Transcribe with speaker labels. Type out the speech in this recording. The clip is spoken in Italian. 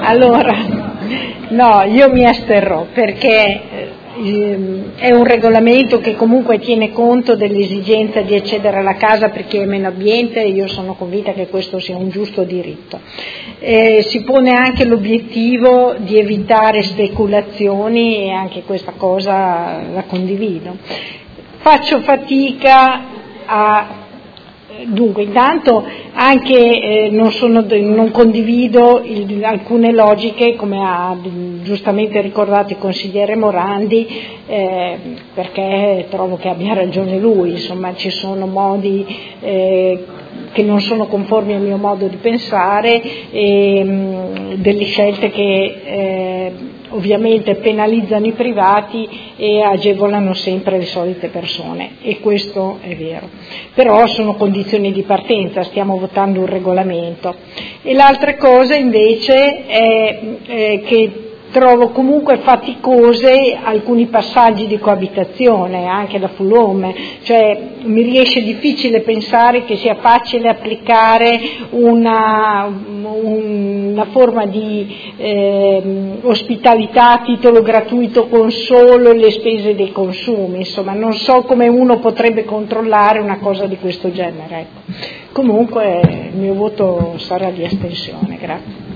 Speaker 1: Allora, no, io mi asterrò perché è un regolamento che comunque tiene conto dell'esigenza di accedere alla casa per chi è meno abbiente e io sono convinta che questo sia un giusto diritto. Si pone anche l'obiettivo di evitare speculazioni e anche questa cosa la condivido. Faccio fatica a Dunque, intanto anche non condivido alcune logiche, come ha giustamente ricordato il consigliere Morandi, perché trovo che abbia ragione lui, insomma ci sono modi che non sono conformi al mio modo di pensare e delle scelte che ovviamente penalizzano i privati e agevolano sempre le solite persone, e questo è vero, però sono condizioni di partenza, stiamo votando un regolamento. E l'altra cosa invece è che trovo comunque faticose alcuni passaggi di coabitazione, anche da full home, cioè mi riesce difficile pensare che sia facile applicare una forma di ospitalità a titolo gratuito con solo le spese dei consumi, insomma non so come uno potrebbe controllare una cosa di questo genere, ecco. Comunque il mio voto sarà di astensione, grazie.